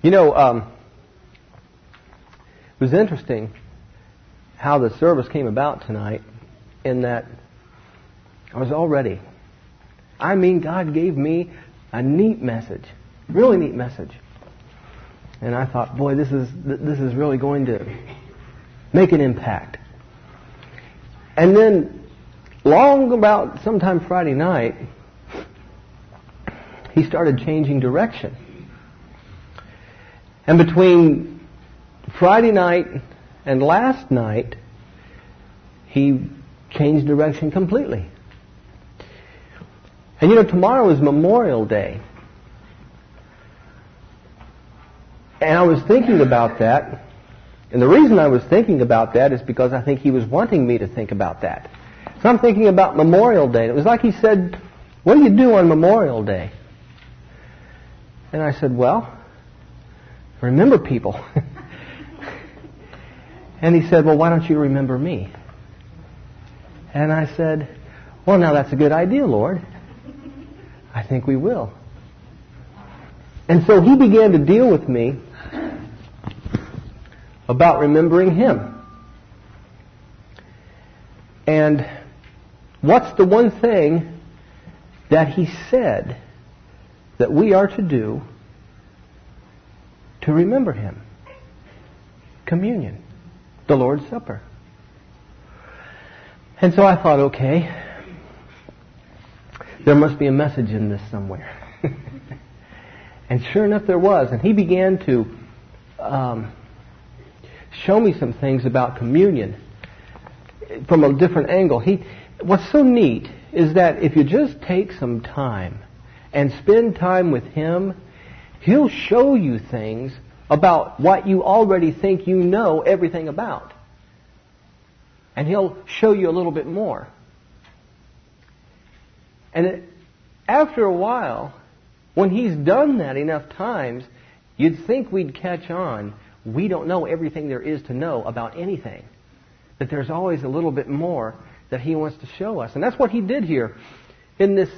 You know, it was interesting how the service came about tonight, in that I was all ready. I mean, God gave me a neat message, really neat message. And I thought, boy, this is really going to make an impact. And then, long about sometime Friday night, he started changing direction. And between Friday night and last night, he changed direction completely. And you know, tomorrow is Memorial Day. And I was thinking about that. And the reason I was thinking about that is because I think he was wanting me to think about that. So I'm thinking about Memorial Day. And it was like he said, what do you do on Memorial Day? And I said, well, remember people. And he said, well, why don't you remember me? And I said, well, now that's a good idea, Lord. I think we will. And so he began to deal with me about remembering him. And what's the one thing that he said that we are to do to remember him? Communion, the Lord's Supper. And so I thought, okay, there must be a message in this somewhere. And sure enough there was. And he began to show me some things about communion from a different angle. What's so neat is that if you just take some time and spend time with him, he'll show you things about what you already think you know everything about. And he'll show you a little bit more. And after a while, when he's done that enough times, you'd think we'd catch on. We don't know everything there is to know about anything. That there's always a little bit more that he wants to show us. And that's what he did here in this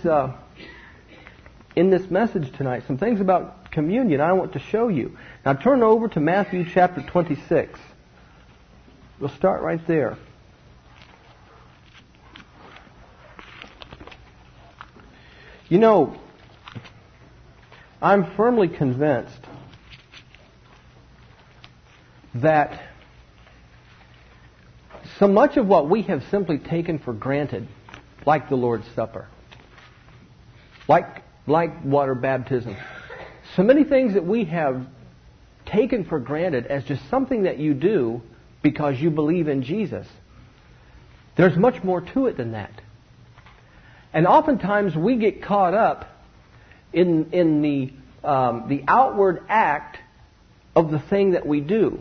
message tonight. Some things about communion I want to show you. Now turn over to Matthew chapter 26. We'll start right there. You know, I'm firmly convinced that so much of what we have simply taken for granted, like the Lord's Supper, like water baptism, so many things that we have taken for granted as just something that you do because you believe in Jesus, there's much more to it than that. And oftentimes we get caught up in the outward act of the thing that we do.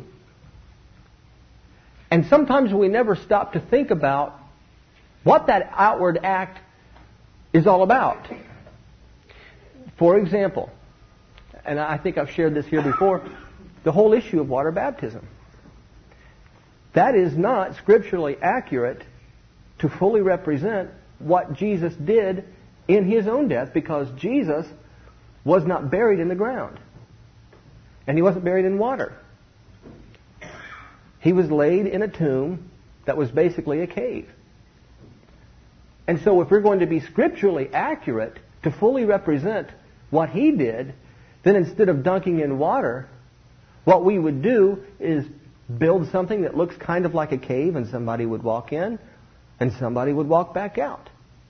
And sometimes we never stop to think about what that outward act is all about. For example, and I think I've shared this here before, the whole issue of water baptism. That is not scripturally accurate to fully represent what Jesus did in his own death, because Jesus was not buried in the ground. And he wasn't buried in water. He was laid in a tomb that was basically a cave. And so if we're going to be scripturally accurate to fully represent what he did, then instead of dunking in water, what we would do is build something that looks kind of like a cave, and somebody would walk in and somebody would walk back out.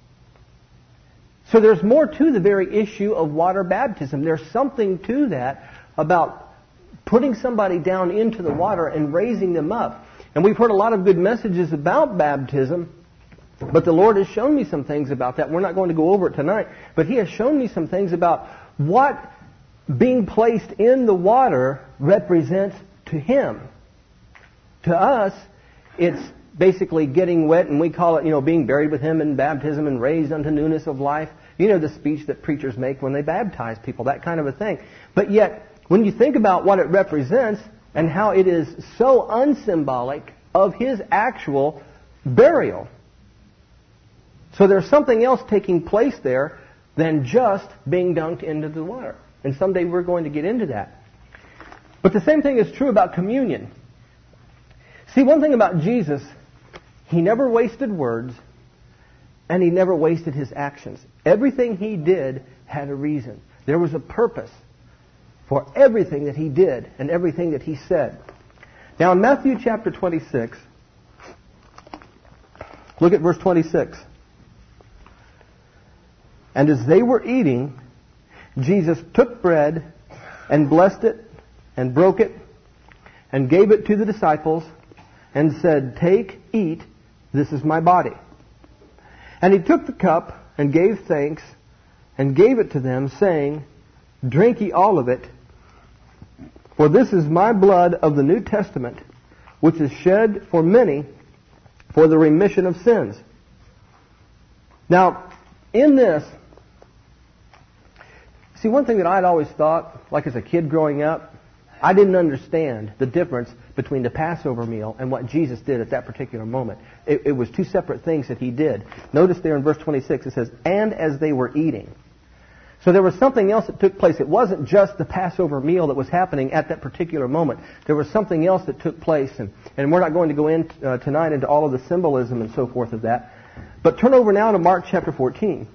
So there's more to the very issue of water baptism. There's something to that about putting somebody down into the water and raising them up. And we've heard a lot of good messages about baptism, but the Lord has shown me some things about that. We're not going to go over it tonight, but He has shown me some things about what being placed in the water represents to Him. To us, it's basically getting wet, and we call it, being buried with Him in baptism and raised unto newness of life. You know the speech that preachers make when they baptize people, that kind of a thing. But yet, when you think about what it represents and how it is so unsymbolic of His actual burial. So there's something else taking place there than just being dunked into the water. And someday we're going to get into that. But the same thing is true about communion. See, one thing about Jesus, He never wasted words, and He never wasted His actions. Everything He did had a reason. There was a purpose for everything that He did and everything that He said. Now in Matthew chapter 26, look at verse 26. And as they were eating, Jesus took bread and blessed it and broke it and gave it to the disciples and said, "Take, eat, this is my body." And He took the cup and gave thanks and gave it to them, saying, "Drink ye all of it, for this is my blood of the New Testament, which is shed for many for the remission of sins." Now, in this, see, one thing that I'd always thought, like as a kid growing up, I didn't understand the difference between the Passover meal and what Jesus did at that particular moment. It was two separate things that He did. Notice there in verse 26 it says, "And as they were eating." So there was something else that took place. It wasn't just the Passover meal that was happening at that particular moment. There was something else that took place, and we're not going to go in tonight into all of the symbolism and so forth of that. But turn over now to Mark chapter 14.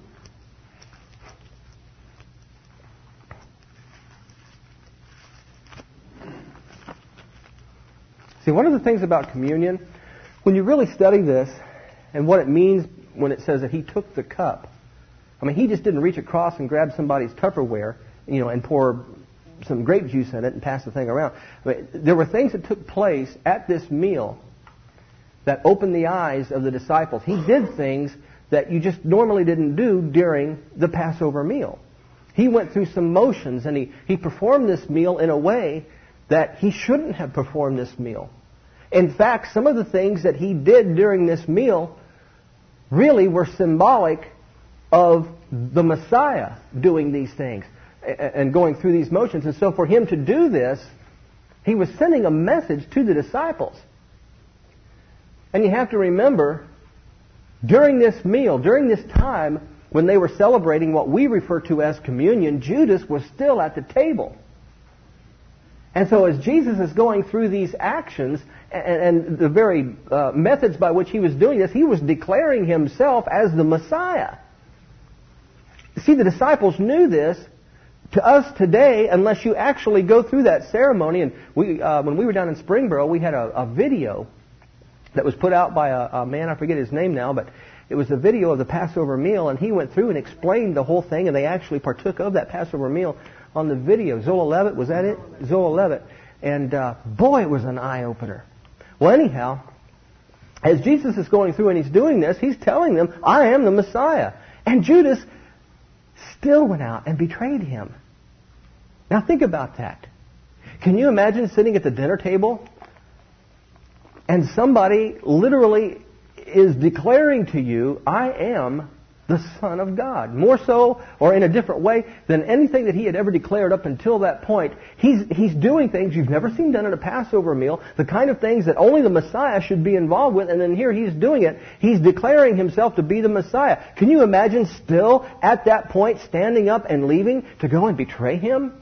See, one of the things about communion, when you really study this and what it means when it says that He took the cup, I mean, He just didn't reach across and grab somebody's Tupperware, and pour some grape juice in it and pass the thing around. I mean, there were things that took place at this meal that opened the eyes of the disciples. He did things that you just normally didn't do during the Passover meal. He went through some motions, and he performed this meal in a way that He shouldn't have performed this meal. In fact, some of the things that He did during this meal really were symbolic of the Messiah doing these things and going through these motions. And so for Him to do this, He was sending a message to the disciples. And you have to remember, during this meal, during this time when they were celebrating what we refer to as communion, Judas was still at the table. And so as Jesus is going through these actions and the very methods by which He was doing this, He was declaring Himself as the Messiah. See, the disciples knew this. To us today, unless you actually go through that ceremony, and when we were down in Springboro, we had a video that was put out by a man, I forget his name now, but it was a video of the Passover meal, and he went through and explained the whole thing, and they actually partook of that Passover meal on the video. Zola Levitt, was that it? Zola Levitt. And boy, it was an eye-opener. Well, anyhow, as Jesus is going through and He's doing this, He's telling them, "I am the Messiah." And Judas still went out and betrayed Him. Now think about that. Can you imagine sitting at the dinner table and somebody literally is declaring to you, "I am the Son of God." More so, or in a different way, than anything that He had ever declared up until that point. He's doing things you've never seen done at a Passover meal, the kind of things that only the Messiah should be involved with, and then here He's doing it. He's declaring Himself to be the Messiah. Can you imagine still at that point standing up and leaving to go and betray Him?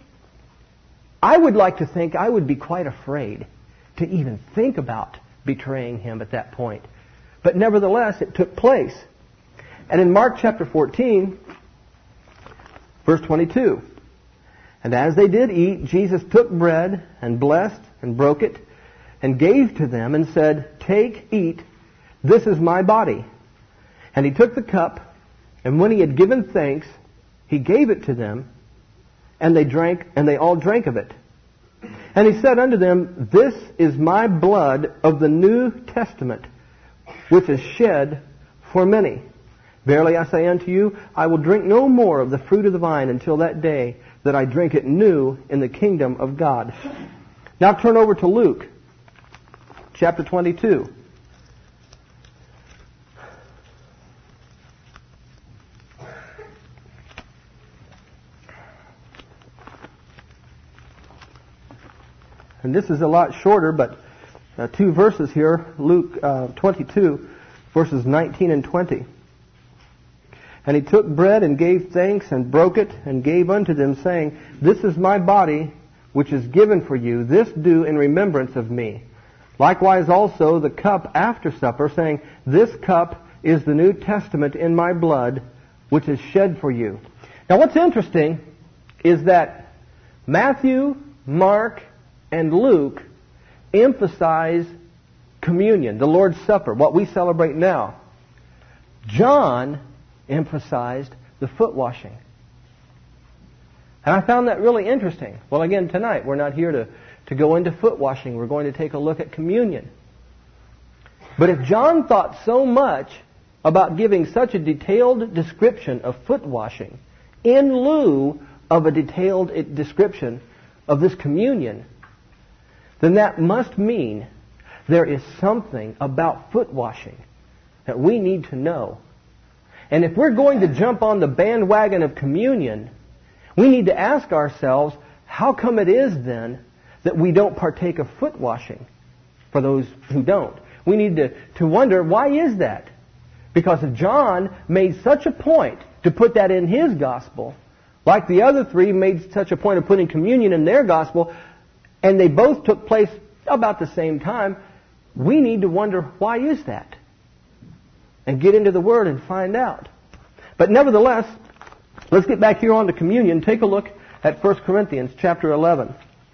I would like to think I would be quite afraid to even think about betraying Him at that point. But nevertheless, it took place. And in Mark chapter 14, verse 22, "And as they did eat, Jesus took bread and blessed and broke it and gave to them and said, 'Take, eat, this is my body.' And He took the cup, and when He had given thanks, He gave it to them, and they drank, and they all drank of it. And He said unto them, 'This is my blood of the New Testament, which is shed for many. Verily I say unto you, I will drink no more of the fruit of the vine until that day that I drink it new in the kingdom of God.'" Now turn over to Luke, chapter 22. And this is a lot shorter, but two verses here. Luke 22, verses 19 and 20. "And He took bread and gave thanks and broke it and gave unto them, saying, 'This is my body, which is given for you, this do in remembrance of me. Likewise also the cup after supper, saying, this cup is the New Testament in my blood, which is shed for you. Now what's interesting is that Matthew, Mark, and Luke emphasize communion, the Lord's Supper, what we celebrate now. John emphasized the foot washing. And I found that really interesting. Well, again, tonight we're not here to go into foot washing. We're going to take a look at communion. But if John thought so much about giving such a detailed description of foot washing in lieu of a detailed description of this communion, then that must mean there is something about foot washing that we need to know. And if we're going to jump on the bandwagon of communion, we need to ask ourselves, how come it is then that we don't partake of foot washing for those who don't? We need to wonder, why is that? Because if John made such a point to put that in his gospel, like the other three made such a point of putting communion in their gospel, and they both took place about the same time, we need to wonder, why is that? And get into the Word and find out. But nevertheless, let's get back here on to communion. Take a look at 1 Corinthians chapter 11.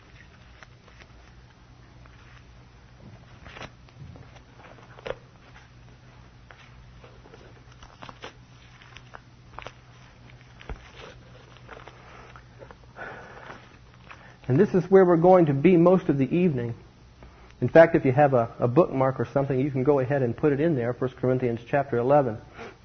And this is where we're going to be most of the evening. In fact, if you have a bookmark or something, you can go ahead and put it in there, 1 Corinthians chapter 11.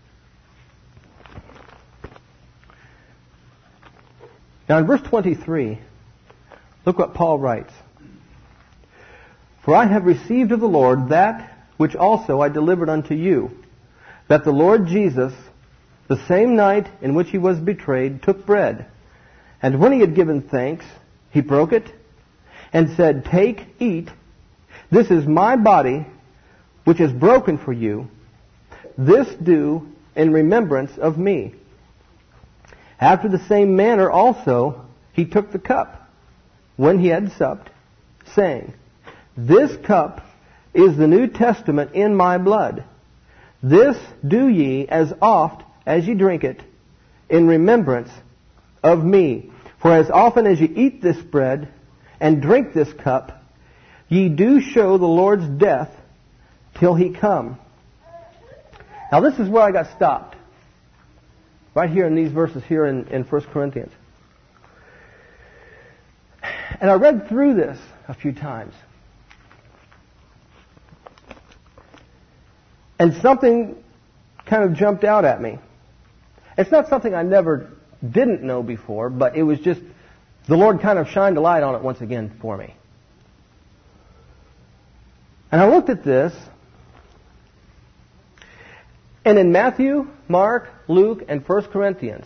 Now in verse 23, look what Paul writes. For I have received of the Lord that which also I delivered unto you, that the Lord Jesus, the same night in which he was betrayed, took bread. And when he had given thanks, he broke it and said, take, eat. This is my body, which is broken for you. This do in remembrance of me. After the same manner also, he took the cup when he had supped, saying, this cup is the New Testament in my blood. This do ye as oft as ye drink it in remembrance of me. For as often as ye eat this bread and drink this cup, ye do show the Lord's death till he come. Now this is where I got stopped. Right here in these verses here in 1 Corinthians. And I read through this a few times. And something kind of jumped out at me. It's not something I didn't know before, but it was just, the Lord kind of shined a light on it once again for me. And I looked at this, and in Matthew, Mark, Luke, and 1 Corinthians,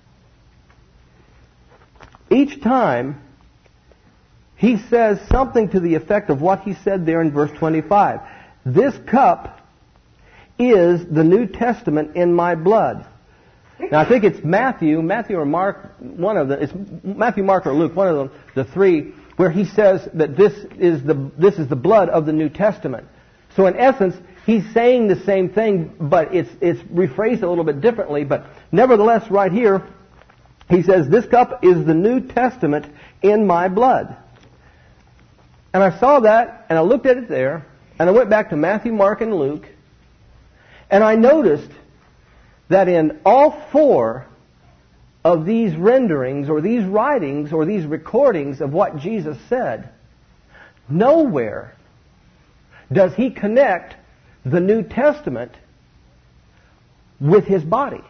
each time he says something to the effect of what he said there in verse 25. This cup is the New Testament in my blood. Now I think it's Matthew or Mark, one of them, it's Matthew, Mark, or Luke, one of them, the three, where he says that this is the blood of the New Testament. So in essence, he's saying the same thing, but it's rephrased a little bit differently. But nevertheless, right here, he says, this cup is the New Testament in my blood. And I saw that, and I looked at it there, and I went back to Matthew, Mark, and Luke, and I noticed that in all four of these renderings, or these writings, or these recordings of what Jesus said, nowhere does he connect the New Testament with his body.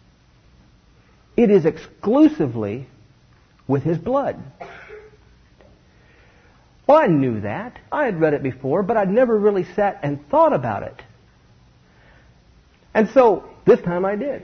It is exclusively with his blood. Well, I knew that. I had read it before, but I'd never really sat and thought about it. And so, this time I did.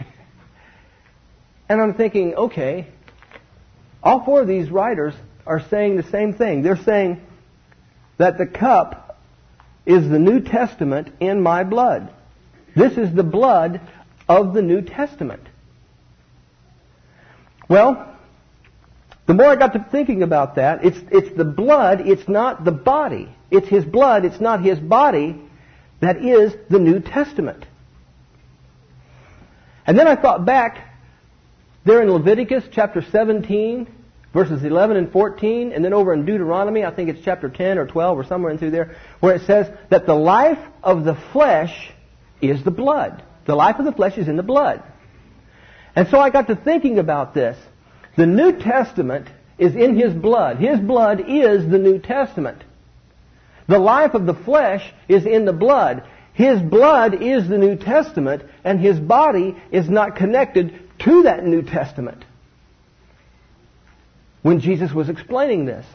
And I'm thinking, okay, all four of these writers are saying the same thing. They're saying that the cup is the New Testament in my blood. This is the blood of the New Testament. Well, the more I got to thinking about that, it's the blood, it's not the body. It's His blood, it's not His body that is the New Testament. And then I thought back there in Leviticus chapter 17, verses 11 and 14, and then over in Deuteronomy, I think it's chapter 10 or 12 or somewhere in through there, where it says that the life of the flesh is the blood. The life of the flesh is in the blood. And so I got to thinking about this. The New Testament is in His blood. His blood is the New Testament. The life of the flesh is in the blood. His blood is the New Testament, and His body is not connected to that New Testament. When Jesus was explaining this.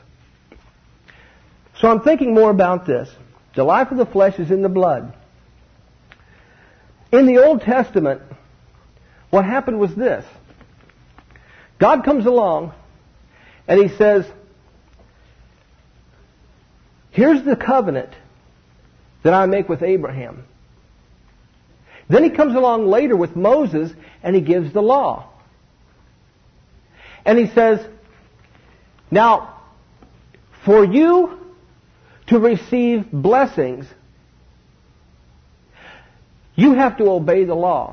So I'm thinking more about this. The life of the flesh is in the blood. In the Old Testament, what happened was this. God comes along and He says, here's the covenant that I make with Abraham. Then He comes along later with Moses and He gives the law. And He says, now, for you to receive blessings, you have to obey the law.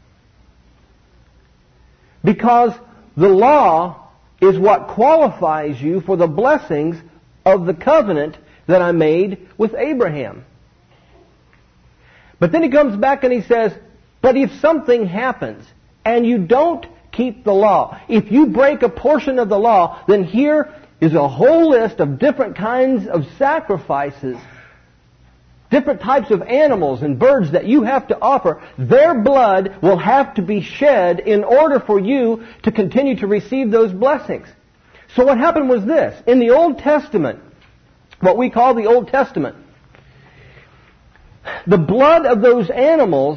Because the law is what qualifies you for the blessings of the covenant that I made with Abraham. But then He comes back and He says, but if something happens and you don't keep the law, if you break a portion of the law, then here is a whole list of different kinds of sacrifices, different types of animals and birds that you have to offer. Their blood will have to be shed in order for you to continue to receive those blessings. So what happened was this. In the Old Testament, what we call the Old Testament, the blood of those animals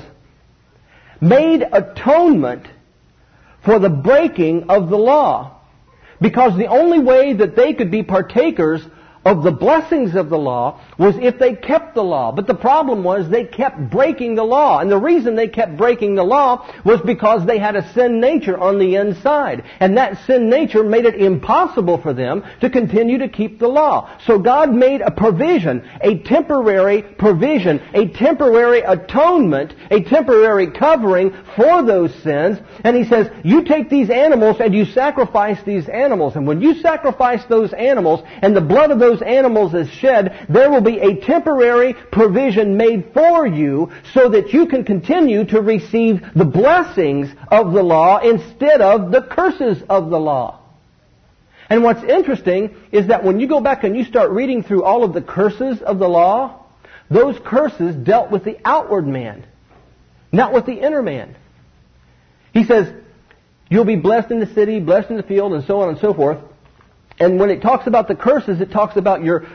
made atonement for the breaking of the law. Because the only way that they could be partakers of the blessings of the law was if they kept the law. But the problem was they kept breaking the law. And the reason they kept breaking the law was because they had a sin nature on the inside. And that sin nature made it impossible for them to continue to keep the law. So God made a provision, a temporary provision, a temporary atonement, a temporary covering for those sins. And He says, you take these animals and you sacrifice these animals. And when you sacrifice those animals and the blood of those animals is shed, there will be a temporary provision made for you so that you can continue to receive the blessings of the law instead of the curses of the law. And what's interesting is that when you go back and you start reading through all of the curses of the law, those curses dealt with the outward man, not with the inner man. He says, you'll be blessed in the city, blessed in the field, and so on and so forth. And when it talks about the curses, it talks about your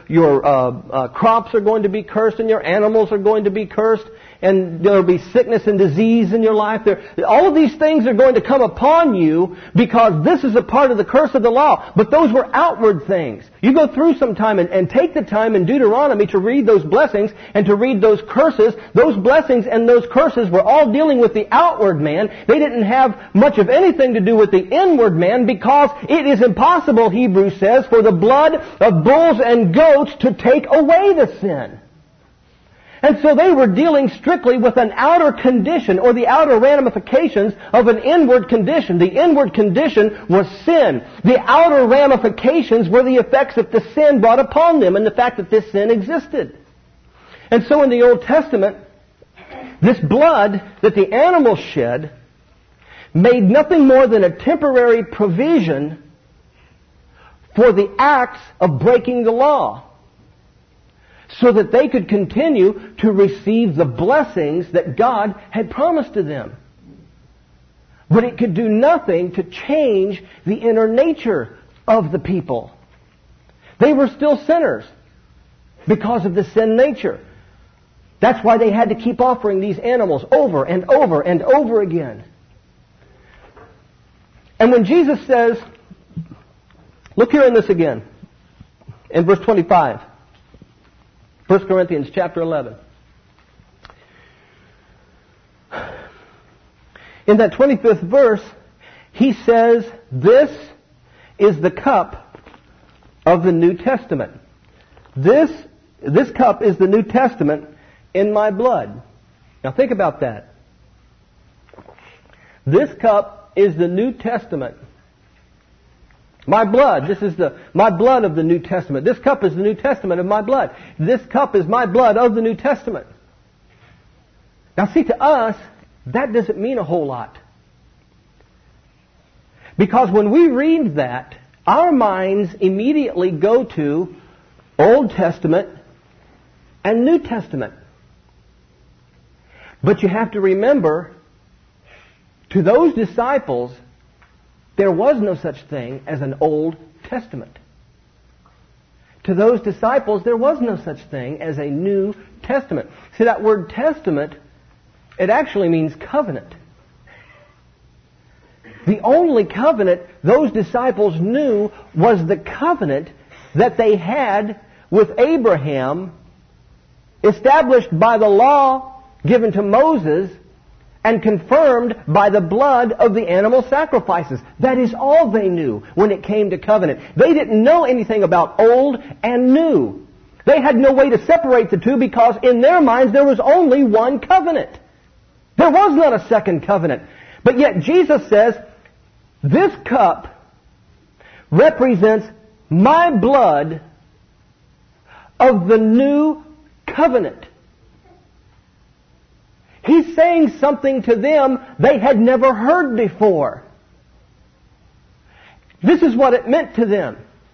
crops are going to be cursed and your animals are going to be cursed. And there will be sickness and disease in your life. All of these things are going to come upon you because this is a part of the curse of the law. But those were outward things. You go through some time and take the time in Deuteronomy to read those blessings and to read those curses. Those blessings and those curses were all dealing with the outward man. They didn't have much of anything to do with the inward man because it is impossible, Hebrews says, for the blood of bulls and goats to take away the sin. And so they were dealing strictly with an outer condition or the outer ramifications of an inward condition. The inward condition was sin. The outer ramifications were the effects that the sin brought upon them and the fact that this sin existed. And so in the Old Testament, this blood that the animals shed made nothing more than a temporary provision for the acts of breaking the law, so that they could continue to receive the blessings that God had promised to them. But it could do nothing to change the inner nature of the people. They were still sinners because of the sin nature. That's why they had to keep offering these animals over and over and over again. And when Jesus says, look here in this again, in verse 25. 1 Corinthians chapter 11. In that 25th verse, he says, this is the cup of the New Testament. This cup is the New Testament in my blood. Now think about that. This cup is the New Testament. My blood, this is my blood of the New Testament. This cup is the New Testament of my blood. This cup is my blood of the New Testament. Now see, to us, that doesn't mean a whole lot. Because when we read that, our minds immediately go to Old Testament and New Testament. But you have to remember, to those disciples, there was no such thing as an Old Testament. To those disciples, there was no such thing as a New Testament. See, that word testament, it actually means covenant. The only covenant those disciples knew was the covenant that they had with Abraham, established by the law given to Moses and confirmed by the blood of the animal sacrifices. That is all they knew when it came to covenant. They didn't know anything about old and new. They had no way to separate the two because in their minds there was only one covenant. There was not a second covenant. But yet Jesus says, this cup represents my blood of the new covenant. He's saying something to them they had never heard before. This is what it meant to them.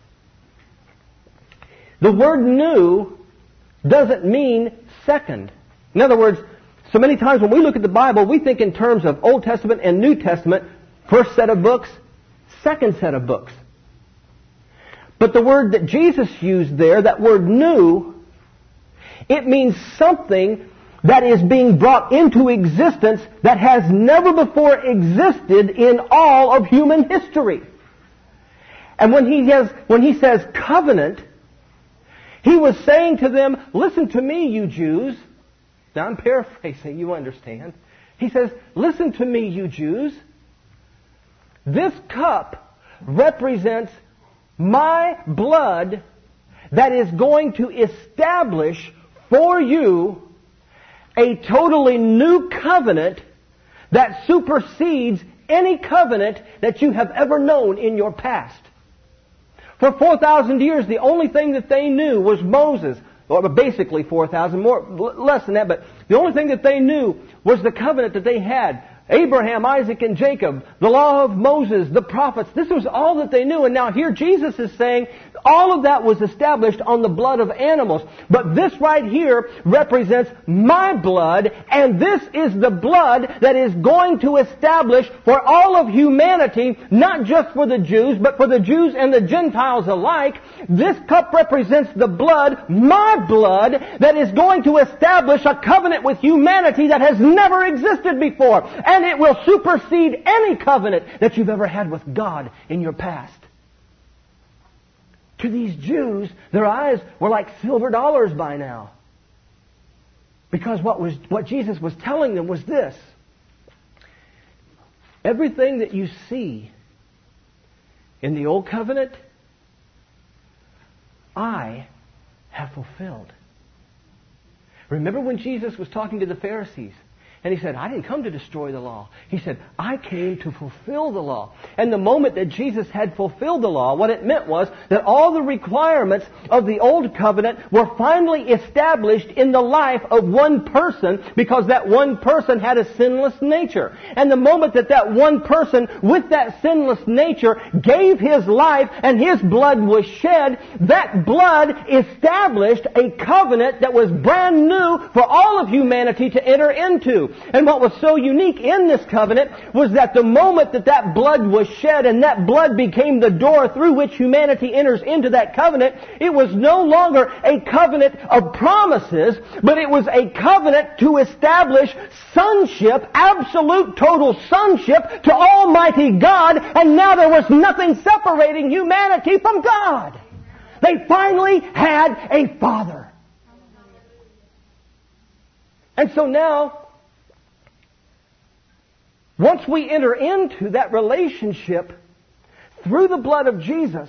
The word new doesn't mean second. In other words, so many times when we look at the Bible, we think in terms of Old Testament and New Testament, first set of books, second set of books. But the word that Jesus used there, that word new, it means something that is being brought into existence that has never before existed in all of human history. And when he says covenant, he was saying to them, listen to me, you Jews. Now I'm paraphrasing, you understand. He says, listen to me, you Jews. This cup represents my blood that is going to establish for you a totally new covenant that supersedes any covenant that you have ever known in your past. For 4,000 years, the only thing that they knew was Moses. Or basically 4,000, less than that, but the only thing that they knew was the covenant that they had. Abraham, Isaac, and Jacob, the law of Moses, the prophets. This was all that they knew. And now here Jesus is saying all of that was established on the blood of animals. But this right here represents my blood, and this is the blood that is going to establish for all of humanity, not just for the Jews, but for the Jews and the Gentiles alike. This cup represents the blood, my blood, that is going to establish a covenant with humanity that has never existed before. And it will supersede any covenant that you've ever had with God in your past. To these Jews, their eyes were like silver dollars by now. Because what Jesus was telling them was this. Everything that you see in the Old Covenant, I have fulfilled. Remember when Jesus was talking to the Pharisees? And He said, I didn't come to destroy the law. He said, I came to fulfill the law. And the moment that Jesus had fulfilled the law, what it meant was that all the requirements of the Old Covenant were finally established in the life of one person, because that one person had a sinless nature. And the moment that that one person with that sinless nature gave his life and his blood was shed, that blood established a covenant that was brand new for all of humanity to enter into. And what was so unique in this covenant was that the moment that that blood was shed and that blood became the door through which humanity enters into that covenant, it was no longer a covenant of promises, but it was a covenant to establish sonship, absolute total sonship to Almighty God, and now there was nothing separating humanity from God. They finally had a Father. And so now, once we enter into that relationship, through the blood of Jesus,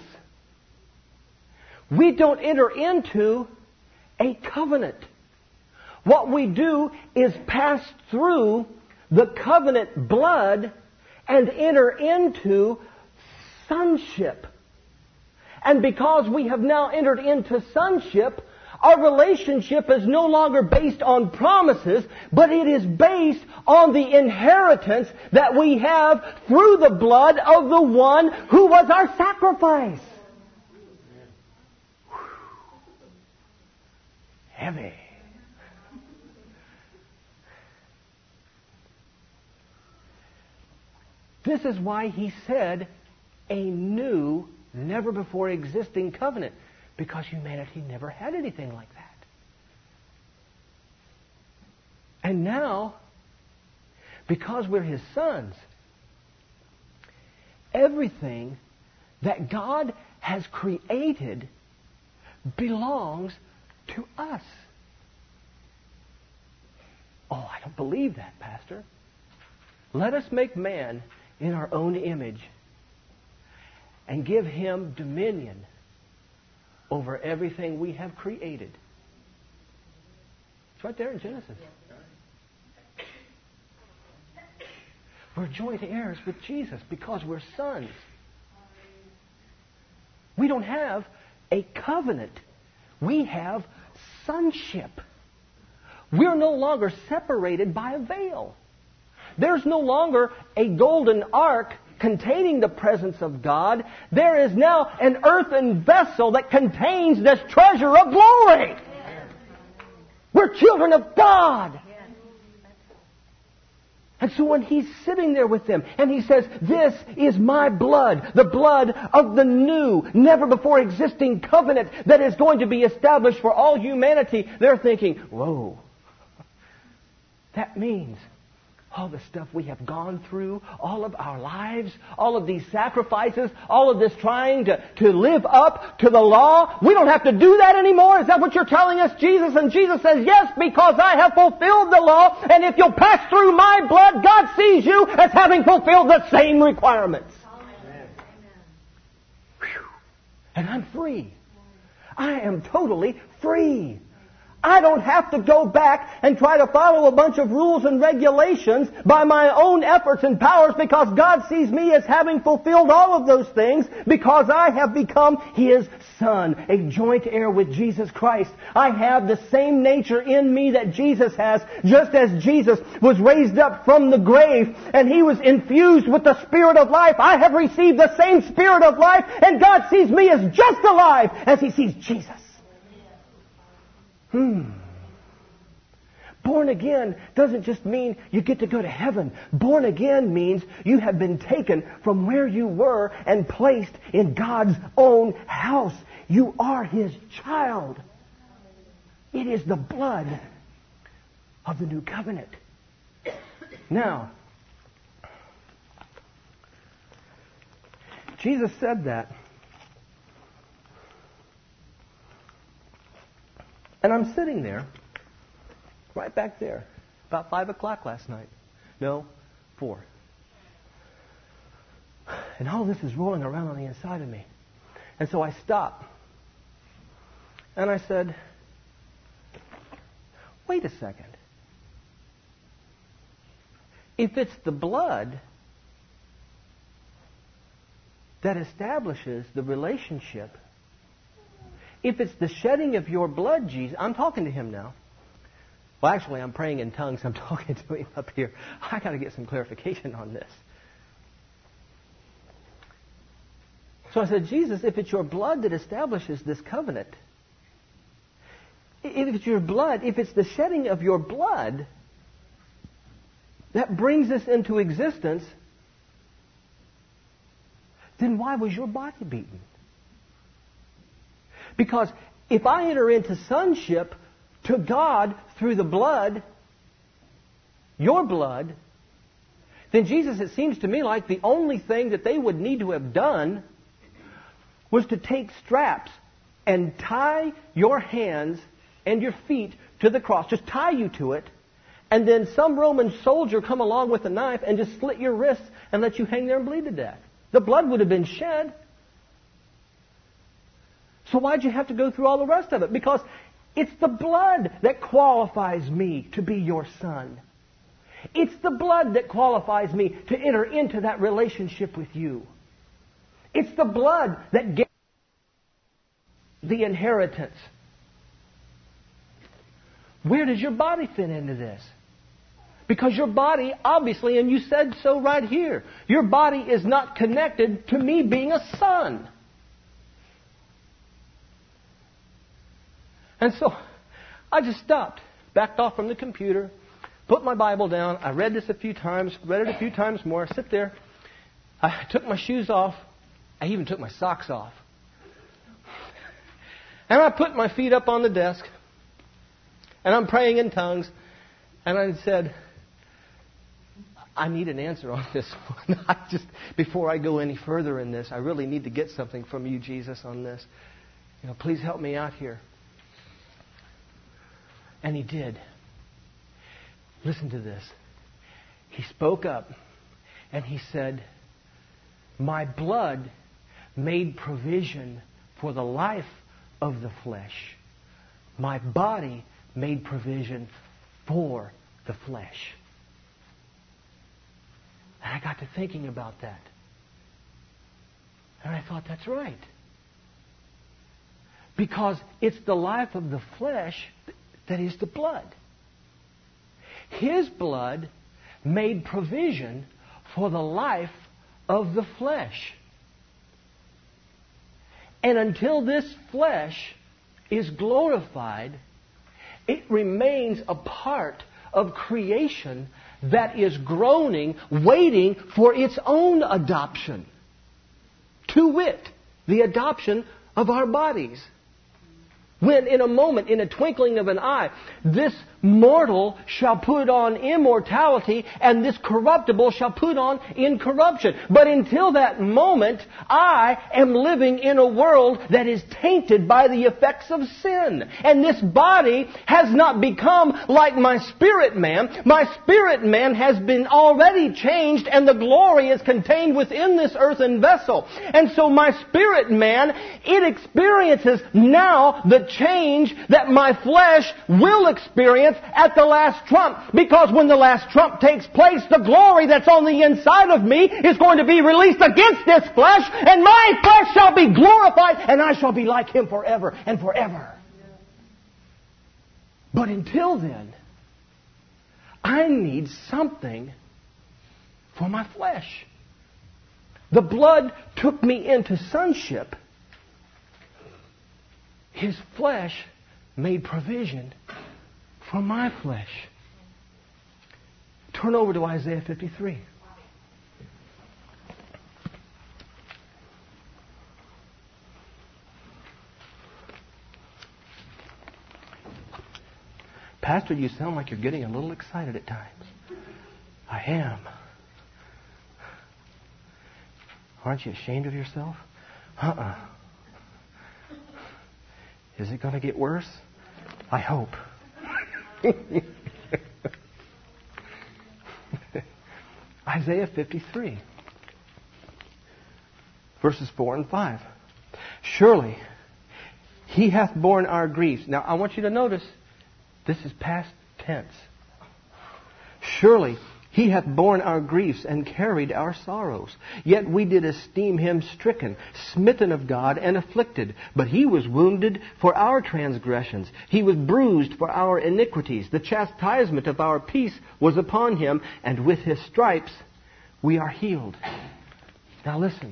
we don't enter into a covenant. What we do is pass through the covenant blood and enter into sonship. And because we have now entered into sonship, our relationship is no longer based on promises, but it is based on the inheritance that we have through the blood of the one who was our sacrifice. Heavy. This is why he said a new, never before existing covenant. Because humanity never had anything like that. And now, because we're His sons, everything that God has created belongs to us. Oh, I don't believe that, Pastor. Let us make man in our own image and give him dominion over everything we have created. It's right there in Genesis. We're joint heirs with Jesus because we're sons. We don't have a covenant. We have sonship. We're no longer separated by a veil. There's no longer a golden ark containing the presence of God. There is now an earthen vessel that contains this treasure of glory. We're children of God. And so when He's sitting there with them and He says, "This is my blood, the blood of the new, never before existing covenant that is going to be established for all humanity," they're thinking, whoa, that means all the stuff we have gone through, all of our lives, all of these sacrifices, all of this trying to live up to the law, we don't have to do that anymore? Is that what you're telling us, Jesus? And Jesus says, yes, because I have fulfilled the law, and if you'll pass through my blood, God sees you as having fulfilled the same requirements. Amen. And I'm free. I am totally free. I don't have to go back and try to follow a bunch of rules and regulations by my own efforts and powers, because God sees me as having fulfilled all of those things because I have become His son, a joint heir with Jesus Christ. I have the same nature in me that Jesus has, just as Jesus was raised up from the grave and He was infused with the Spirit of life. I have received the same Spirit of life, and God sees me as just alive as He sees Jesus. Born again doesn't just mean you get to go to heaven. Born again means you have been taken from where you were and placed in God's own house. You are His child. It is the blood of the new covenant. Now, Jesus said that. And I'm sitting there, right back there, about 5 o'clock last night. No, 4. And all this is rolling around on the inside of me. And so I stopped. And I said, wait a second. If it's the blood that establishes the relationship, if it's the shedding of your blood, Jesus, I'm talking to Him now. Well, actually, I'm praying in tongues. I'm talking to Him up here. I got to get some clarification on this. So I said, Jesus, if it's your blood that establishes this covenant, if it's your blood, if it's the shedding of your blood that brings this into existence, then why was your body beaten? Because if I enter into sonship to God through the blood, your blood, then Jesus, it seems to me like the only thing that they would need to have done was to take straps and tie your hands and your feet to the cross. Just tie you to it, and then some Roman soldier come along with a knife and just slit your wrists and let you hang there and bleed to death. The blood would have been shed. So why'd you have to go through all the rest of it? Because it's the blood that qualifies me to be your son. It's the blood that qualifies me to enter into that relationship with you. It's the blood that gave the inheritance. Where does your body fit into this? Because your body, obviously, and you said so right here, your body is not connected to me being a son. And so I just stopped, backed off from the computer, put my Bible down. I read this a few times, read it a few times more. I sit there. I took my shoes off. I even took my socks off. And I put my feet up on the desk. And I'm praying in tongues. And I said, I need an answer on this one. Before I go any further in this, I really need to get something from you, Jesus, on this. Please help me out here. And He did. Listen to this. He spoke up and He said, my blood made provision for the life of the flesh. My body made provision for the flesh. And I got to thinking about that. And I thought, that's right. Because it's the life of the flesh that is the blood. His blood made provision for the life of the flesh. And until this flesh is glorified, it remains a part of creation that is groaning, waiting for its own adoption. To wit, the adoption of our bodies. When in a moment, in a twinkling of an eye, this mortal shall put on immortality and this corruptible shall put on incorruption. But until that moment, I am living in a world that is tainted by the effects of sin. And this body has not become like my spirit man. My spirit man has been already changed and the glory is contained within this earthen vessel. And so my spirit man, it experiences now the change that my flesh will experience at the last trump. Because when the last trump takes place, the glory that's on the inside of me is going to be released against this flesh, and my flesh shall be glorified, and I shall be like Him forever and forever. But until then, I need something for my flesh. The blood took me into sonship. His flesh made provision for my flesh. Turn over to Isaiah 53. Pastor, you sound like you're getting a little excited at times. I am. Aren't you ashamed of yourself? Is it going to get worse? I hope. Isaiah 53, verses 4 and 5. Surely He hath borne our griefs. Now I want you to notice, this is past tense. Surely He hath borne our griefs and carried our sorrows. Yet we did esteem Him stricken, smitten of God, and afflicted. But He was wounded for our transgressions. He was bruised for our iniquities. The chastisement of our peace was upon Him, and with His stripes we are healed. Now listen.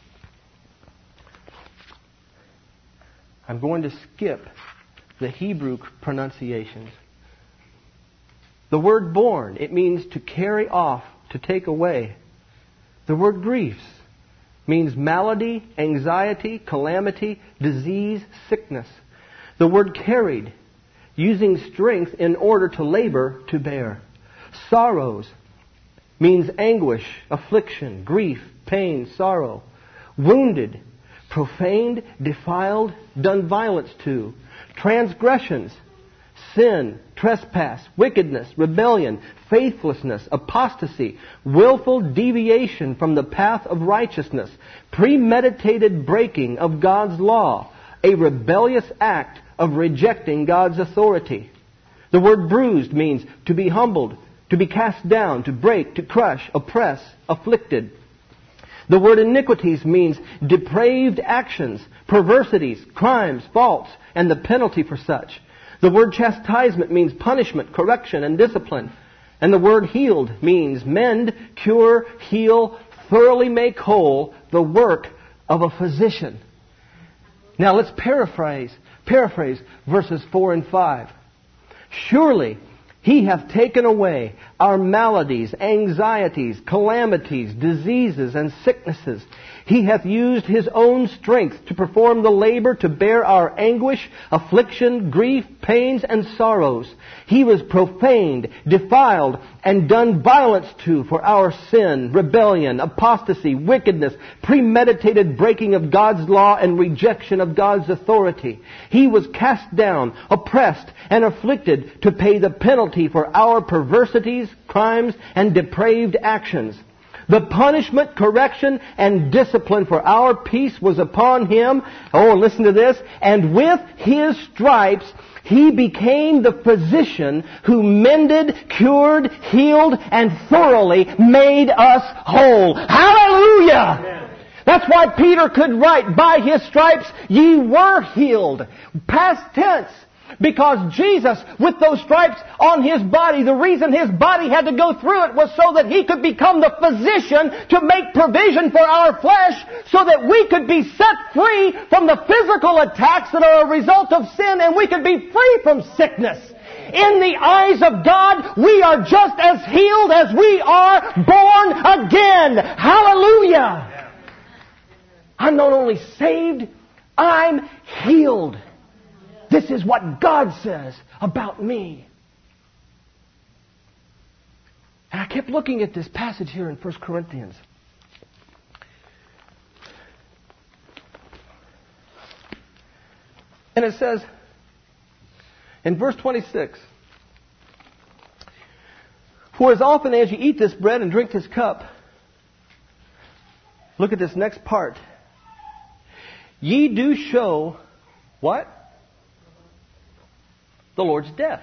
I'm going to skip the Hebrew pronunciations. The word born, it means to carry off, to take away. The word griefs means malady, anxiety, calamity, disease, sickness. The word carried, using strength in order to labor, to bear. Sorrows means anguish, affliction, grief, pain, sorrow. Wounded, profaned, defiled, done violence to. Transgressions, sin, trespass, wickedness, rebellion, faithlessness, apostasy, willful deviation from the path of righteousness, premeditated breaking of God's law, a rebellious act of rejecting God's authority. The word bruised means to be humbled, to be cast down, to break, to crush, oppress, afflicted. The word iniquities means depraved actions, perversities, crimes, faults, and the penalty for such. The word chastisement means punishment, correction, and discipline. And the word healed means mend, cure, heal, thoroughly make whole, the work of a physician. Now let's paraphrase verses 4 and 5. Surely He hath taken away our maladies, anxieties, calamities, diseases, and sicknesses. He hath used His own strength to perform the labor to bear our anguish, affliction, grief, pains, and sorrows. He was profaned, defiled, and done violence to for our sin, rebellion, apostasy, wickedness, premeditated breaking of God's law, and rejection of God's authority. He was cast down, oppressed, and afflicted to pay the penalty for our perversities, crimes, and depraved actions. The punishment, correction, and discipline for our peace was upon Him. Oh, listen to this. And with His stripes, He became the physician who mended, cured, healed, and thoroughly made us whole. Hallelujah! Amen. That's why Peter could write, by His stripes ye were healed. Past tense. Because Jesus, with those stripes on His body, the reason His body had to go through it was so that He could become the physician to make provision for our flesh so that we could be set free from the physical attacks that are a result of sin and we could be free from sickness. In the eyes of God, we are just as healed as we are born again. Hallelujah! I'm not only saved, I'm healed. This is what God says about me. And I kept looking at this passage here in 1 Corinthians. And it says, in verse 26, for as often as you eat this bread and drink this cup, look at this next part, ye do show, what? The Lord's death.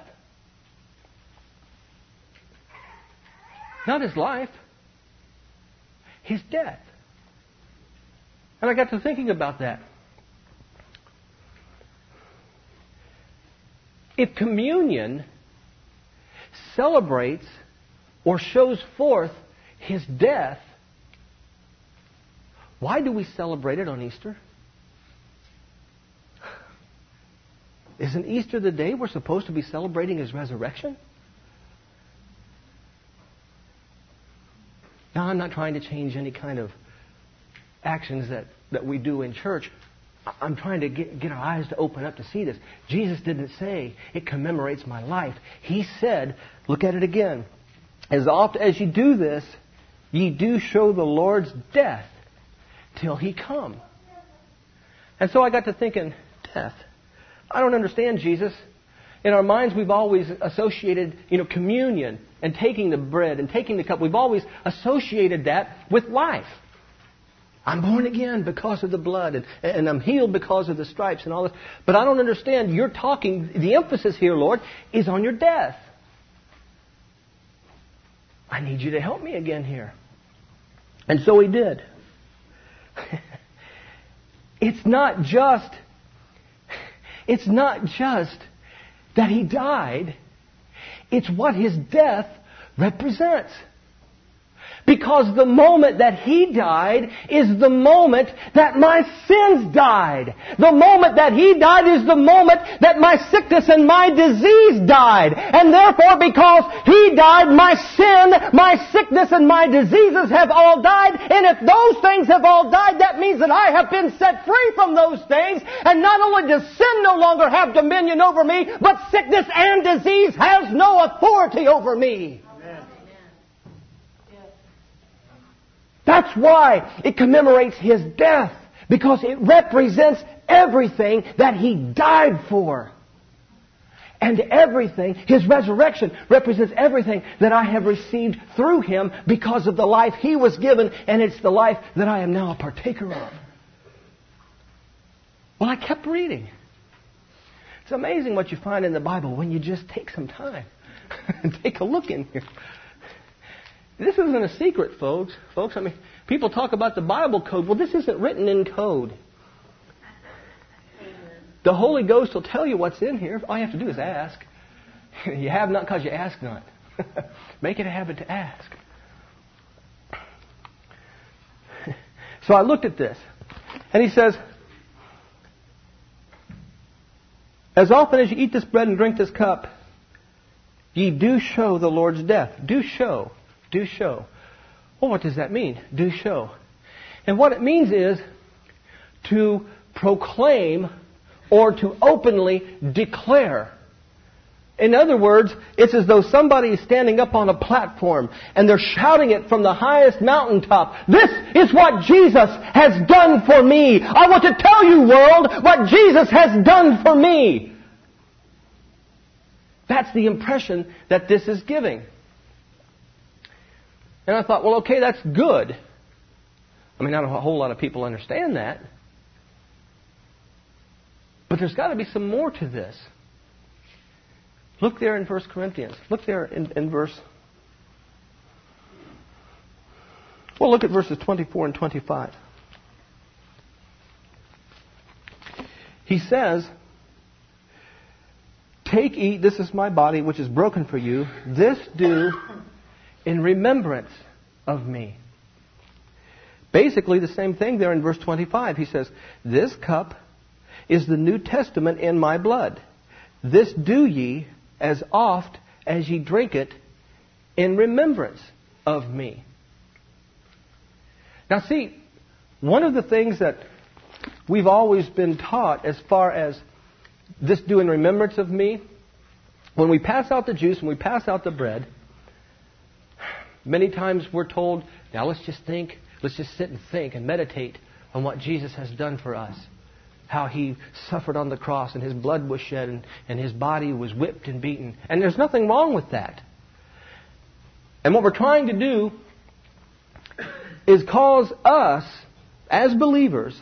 Not His life. His death. And I got to thinking about that. If communion celebrates or shows forth His death, why do we celebrate it on Easter? Isn't Easter the day we're supposed to be celebrating His resurrection? Now, I'm not trying to change any kind of actions that we do in church. I'm trying to get our eyes to open up to see this. Jesus didn't say it commemorates my life. He said, look at it again. As oft as ye do this, ye do show the Lord's death till He come. And so I got to thinking, death. I don't understand, Jesus. In our minds, we've always associated, communion and taking the bread and taking the cup. We've always associated that with life. I'm born again because of the blood and I'm healed because of the stripes and all this. But I don't understand. You're talking, the emphasis here, Lord, is on your death. I need you to help me again here. And so He did. It's not just that He died. It's what His death represents. Because the moment that He died is the moment that my sins died. The moment that He died is the moment that my sickness and my disease died. And therefore, because He died, my sin, my sickness, and my diseases have all died. And if those things have all died, that means that I have been set free from those things. And not only does sin no longer have dominion over me, but sickness and disease has no authority over me. That's why it commemorates His death, because it represents everything that He died for. And everything, His resurrection represents everything that I have received through Him because of the life He was given, and it's the life that I am now a partaker of. Well, I kept reading. It's amazing what you find in the Bible when you just take some time and take a look in here. This isn't a secret, folks. I mean, people talk about the Bible code. Well, this isn't written in code. The Holy Ghost will tell you what's in here. All you have to do is ask. You have not because you ask not. Make it a habit to ask. So I looked at this. And he says, as often as you eat this bread and drink this cup, ye do show the Lord's death. Do show. Do show. Well, what does that mean? Do show. And what it means is to proclaim or to openly declare. In other words, it's as though somebody is standing up on a platform and they're shouting it from the highest mountaintop. This is what Jesus has done for me. I want to tell you, world, what Jesus has done for me. That's the impression that this is giving. And I thought, well, okay, that's good. I mean, not a whole lot of people understand that. But there's got to be some more to this. Look there in 1 Corinthians. Look there in verse... Well, look at verses 24 and 25. He says, take, eat, this is my body, which is broken for you. This do in remembrance of me. Basically the same thing there in verse 25. He says, this cup is the New Testament in my blood. This do ye as oft as ye drink it in remembrance of me. Now see, one of the things that we've always been taught as far as this do in remembrance of me, when we pass out the juice and we pass out the bread, many times we're told, now let's just sit and think and meditate on what Jesus has done for us. How He suffered on the cross and His blood was shed and His body was whipped and beaten. And there's nothing wrong with that. And what we're trying to do is cause us, as believers,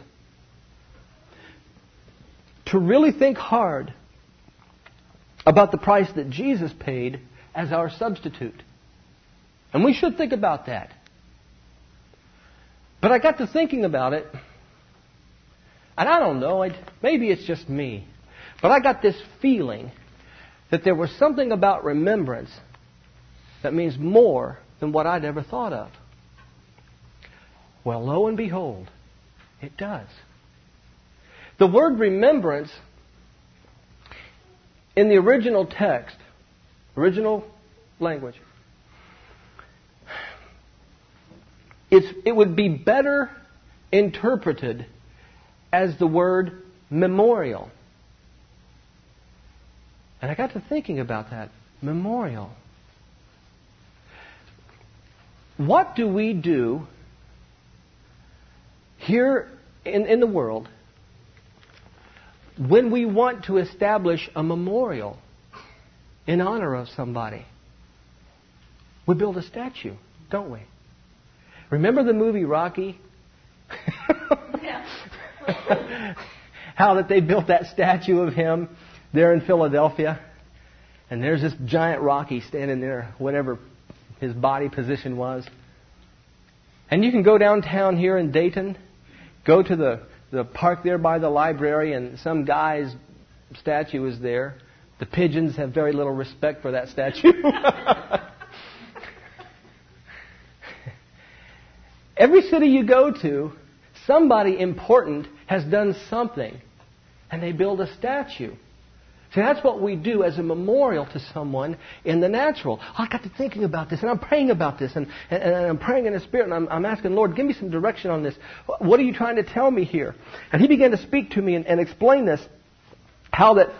to really think hard about the price that Jesus paid as our substitute. And we should think about that. But I got to thinking about it. And I don't know, maybe it's just me, but I got this feeling that there was something about remembrance that means more than what I'd ever thought of. Well, lo and behold, it does. The word remembrance in the original text, original language, it would be better interpreted as the word memorial. And I got to thinking about that. Memorial. What do we do here in the world when we want to establish a memorial in honor of somebody? We build a statue, don't we? Remember the movie Rocky? How that they built that statue of him there in Philadelphia. And there's this giant Rocky standing there, whatever his body position was. And you can go downtown here in Dayton, go to the park there by the library, and some guy's statue is there. The pigeons have very little respect for that statue. Every city you go to, somebody important has done something, and they build a statue. See, that's what we do as a memorial to someone in the natural. I got to thinking about this, and I'm praying about this, and I'm praying in the Spirit, and I'm asking, Lord, give me some direction on this. What are you trying to tell me here? And He began to speak to me and explain this, how that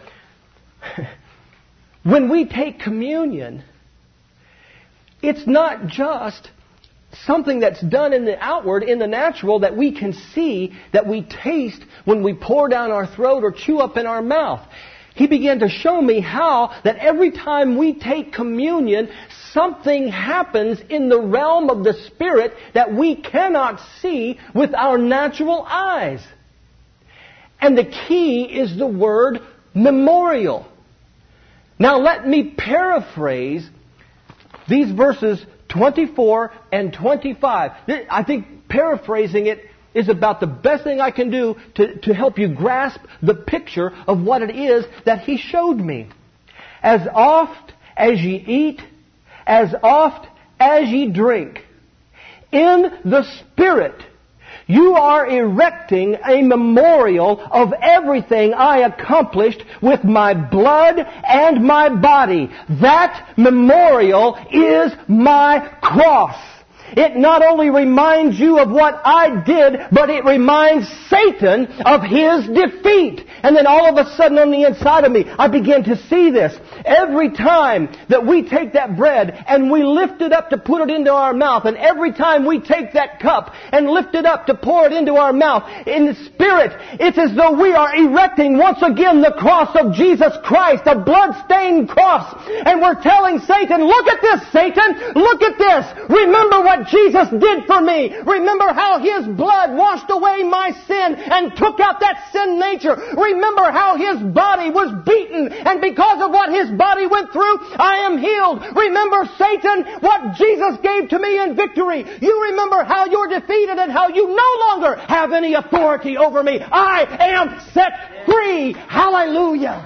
when we take communion, it's not just something that's done in the outward, in the natural, that we can see, that we taste when we pour down our throat or chew up in our mouth. He began to show me how that every time we take communion, something happens in the realm of the Spirit that we cannot see with our natural eyes. And the key is the word memorial. Now let me paraphrase these verses 24 and 25. I think paraphrasing it is about the best thing I can do to help you grasp the picture of what it is that He showed me. As oft as ye eat, as oft as ye drink, in the Spirit, you are erecting a memorial of everything I accomplished with my blood and my body. That memorial is my cross. It not only reminds you of what I did, but it reminds Satan of his defeat. And then all of a sudden on the inside of me, I begin to see this. Every time that we take that bread and we lift it up to put it into our mouth, and every time we take that cup and lift it up to pour it into our mouth, in the Spirit, it's as though we are erecting once again the cross of Jesus Christ, a blood-stained cross. And we're telling Satan, look at this, Satan! Look at this! Remember what Jesus did for me. Remember how His blood washed away my sin and took out that sin nature. Remember how His body was beaten, and because of what His body went through, I am healed. Remember, Satan, what Jesus gave to me in victory. You remember how you're defeated and how you no longer have any authority over me. I am set free. Hallelujah.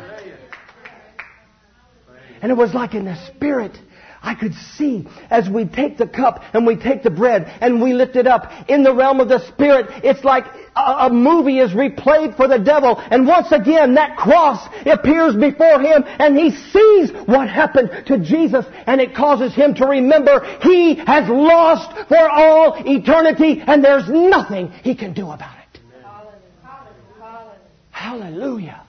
And it was like in the Spirit, I could see as we take the cup and we take the bread and we lift it up in the realm of the Spirit. It's like a movie is replayed for the devil. And once again, that cross appears before him and he sees what happened to Jesus, and it causes him to remember he has lost for all eternity and there's nothing he can do about it. Hallelujah.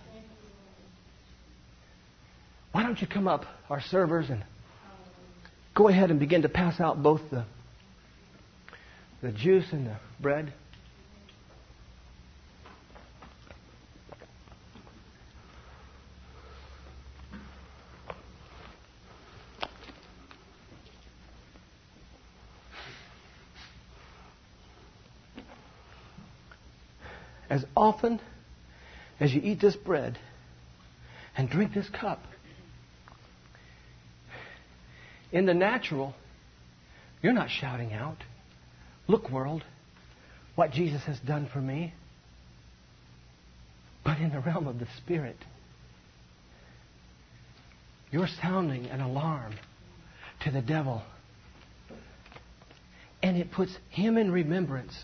Why don't you come up, our servers, and go ahead and begin to pass out both the juice and the bread. As often as you eat this bread and drink this cup, in the natural, you're not shouting out, "Look, world, what Jesus has done for me." But in the realm of the Spirit, you're sounding an alarm to the devil. And it puts him in remembrance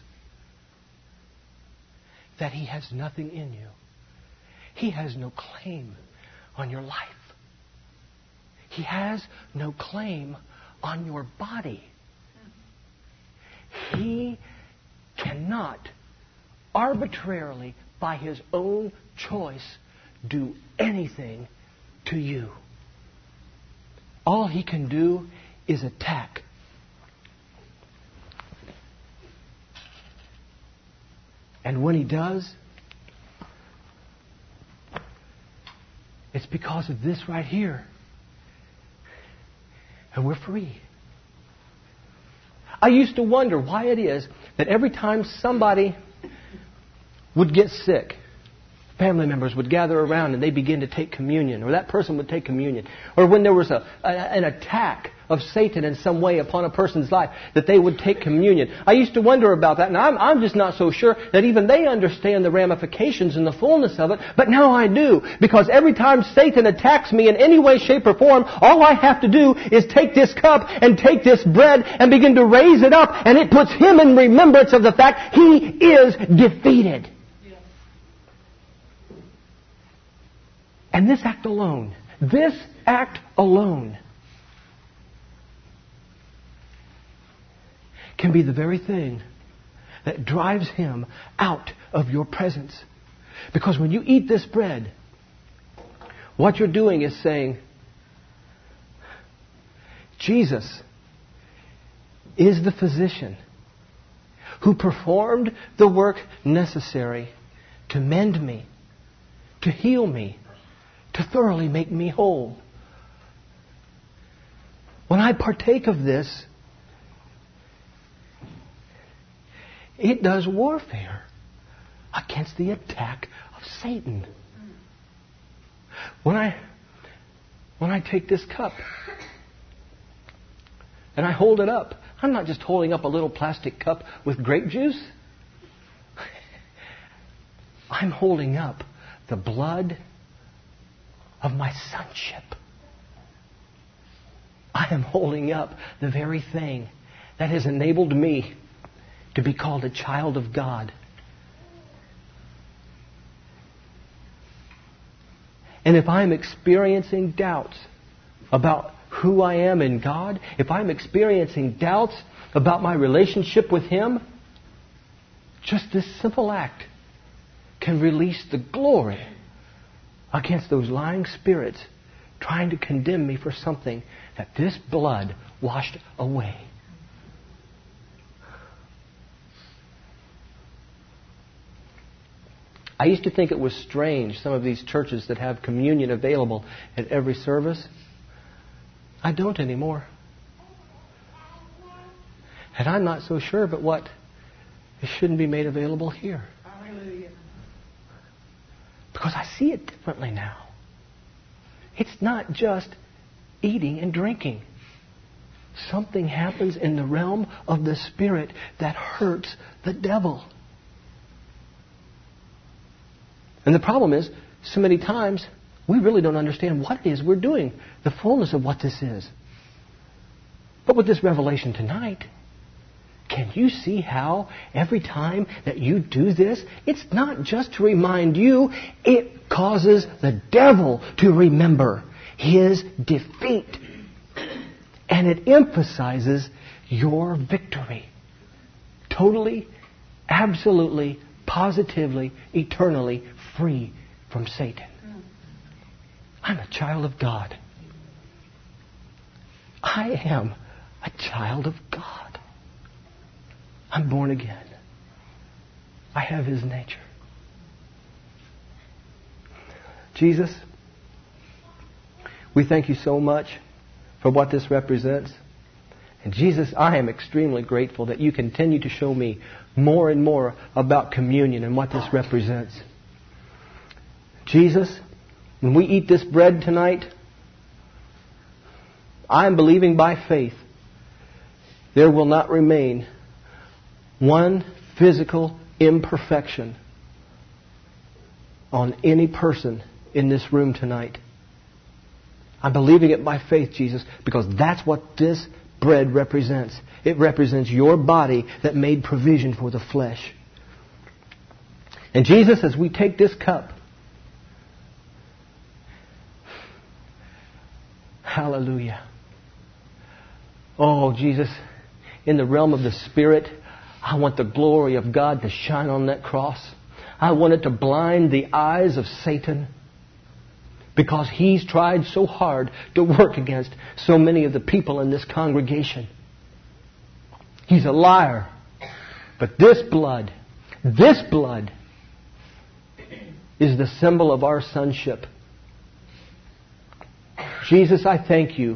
that he has nothing in you. He has no claim on your life. He has no claim on your body. He cannot arbitrarily, by his own choice, do anything to you. All he can do is attack. And when he does, it's because of this right here. And we're free. I used to wonder why it is that every time somebody would get sick, family members would gather around and they begin to take communion, or that person would take communion, or when there was an attack of Satan in some way upon a person's life, that they would take communion. I used to wonder about that, and I'm just not so sure that even they understand the ramifications and the fullness of it, but now I do, because every time Satan attacks me in any way, shape, or form, all I have to do is take this cup and take this bread and begin to raise it up, and it puts him in remembrance of the fact he is defeated. And this act alone can be the very thing that drives him out of your presence. Because when you eat this bread, what you're doing is saying, Jesus is the physician who performed the work necessary to mend me, to heal me, to to thoroughly make me whole. When I partake of this, it does warfare against the attack of Satan. When I take this cup and I hold it up, I'm not just holding up a little plastic cup with grape juice. I'm holding up the blood of my sonship. I am holding up the very thing that has enabled me to be called a child of God. And if I'm experiencing doubts about who I am in God, if I'm experiencing doubts about my relationship with Him, just this simple act can release the glory against those lying spirits trying to condemn me for something that this blood washed away. I used to think it was strange, some of these churches that have communion available at every service. I don't anymore. And I'm not so sure, but what? It shouldn't be made available here. Hallelujah. Because I see it differently now. It's not just eating and drinking. Something happens in the realm of the Spirit that hurts the devil. And the problem is, so many times, we really don't understand what it is we're doing, the fullness of what this is. But with this revelation tonight, can you see how every time that you do this, it's not just to remind you, it causes the devil to remember his defeat. And it emphasizes your victory. Totally, absolutely, positively, eternally free from Satan. I'm a child of God. I am a child of God. I'm born again. I have His nature. Jesus, we thank You so much for what this represents. And Jesus, I am extremely grateful that You continue to show me more and more about communion and what this represents. Jesus, when we eat this bread tonight, I am believing by faith there will not remain one physical imperfection on any person in this room tonight. I'm believing it by faith, Jesus, because that's what this bread represents. It represents Your body that made provision for the flesh. And Jesus, as we take this cup, hallelujah. Oh, Jesus, in the realm of the Spirit, I want the glory of God to shine on that cross. I want it to blind the eyes of Satan, because he's tried so hard to work against so many of the people in this congregation. He's a liar. But this blood is the symbol of our sonship. Jesus, I thank You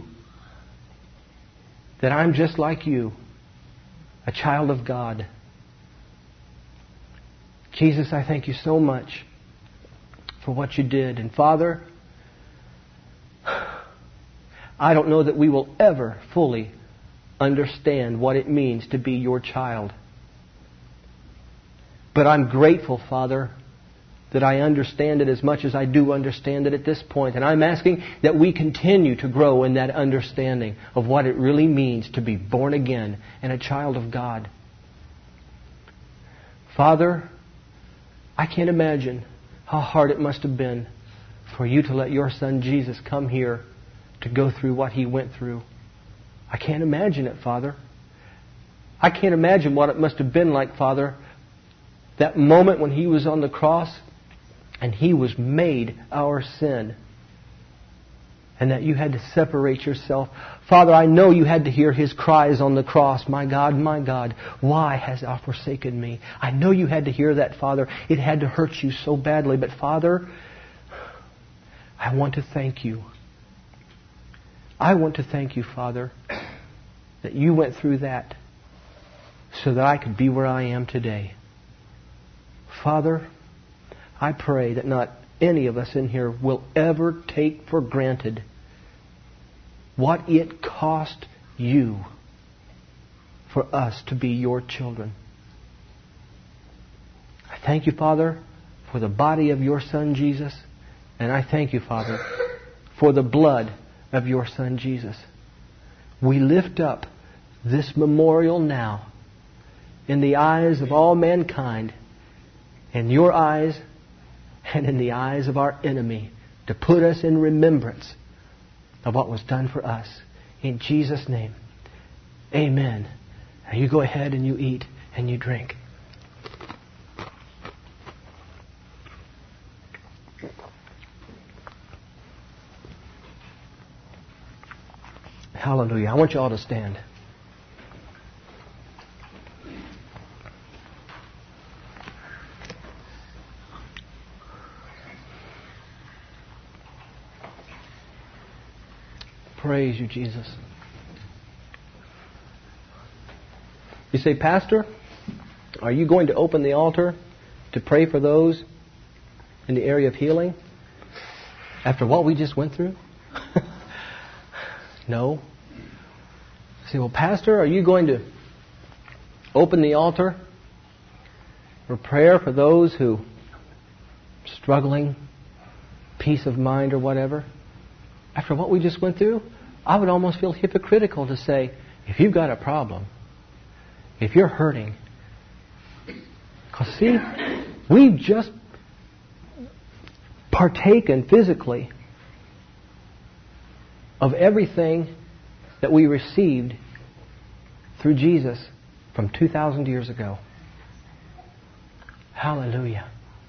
that I'm just like You, a child of God. Jesus, I thank You so much for what You did. And Father, I don't know that we will ever fully understand what it means to be Your child. But I'm grateful, Father, that I understand it as much as I do understand it at this point. And I'm asking that we continue to grow in that understanding of what it really means to be born again and a child of God. Father, I can't imagine how hard it must have been for You to let Your Son Jesus come here to go through what He went through. I can't imagine it, Father. I can't imagine what it must have been like, Father, that moment when He was on the cross and He was made our sin, and that You had to separate Yourself. Father, I know You had to hear His cries on the cross, my God, why hast Thou forsaken me? I know You had to hear that, Father. It had to hurt You so badly. But Father, I want to thank you. I want to thank you, Father, that you went through that so that I could be where I am today. Father, I pray that not any of us in here will ever take for granted what it cost you for us to be your children. I thank you, Father, for the body of your Son, Jesus. And I thank you, Father, for the blood of your Son, Jesus. We lift up this memorial now in the eyes of all mankind, in your eyes and in the eyes of our enemy, to put us in remembrance of what was done for us. In Jesus' name, amen. Now you go ahead and you eat and you drink. Hallelujah. I want you all to stand. Praise you, Jesus. You say, Pastor, are you going to open the altar to pray for those in the area of healing after what we just went through? No. You say, well, Pastor, are you going to open the altar for prayer for those who are struggling, peace of mind or whatever? After what we just went through, I would almost feel hypocritical to say, if you've got a problem, if you're hurting, because see, we've just partaken physically of everything that we received through Jesus from 2,000 years ago. Hallelujah.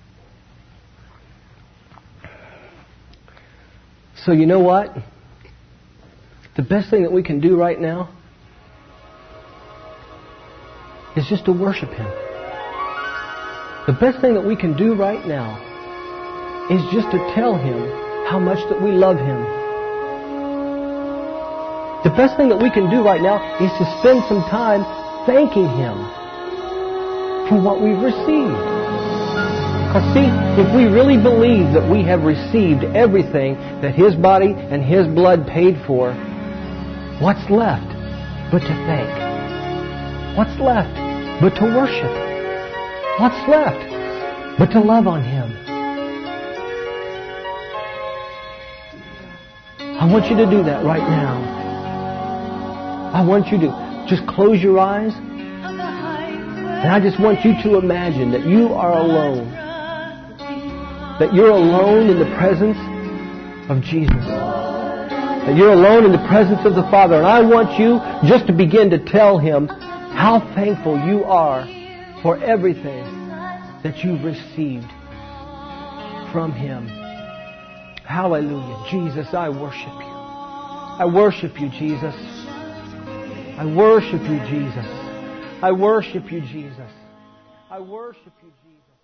So you know what? The best thing that we can do right now is just to worship Him. The best thing that we can do right now is just to tell Him how much that we love Him. The best thing that we can do right now is to spend some time thanking Him for what we've received. Because see, if we really believe that we have received everything that His body and His blood paid for, what's left but to thank? What's left but to worship? What's left but to love on Him? I want you to do that right now. I want you to just close your eyes, and I just want you to imagine that you are alone. That you're alone in the presence of Jesus. That you're alone in the presence of the Father. And I want you just to begin to tell Him how thankful you are for everything that you've received from Him. Hallelujah. Jesus, I worship you. I worship you, Jesus. I worship you, Jesus. I worship you, Jesus. I worship you, Jesus.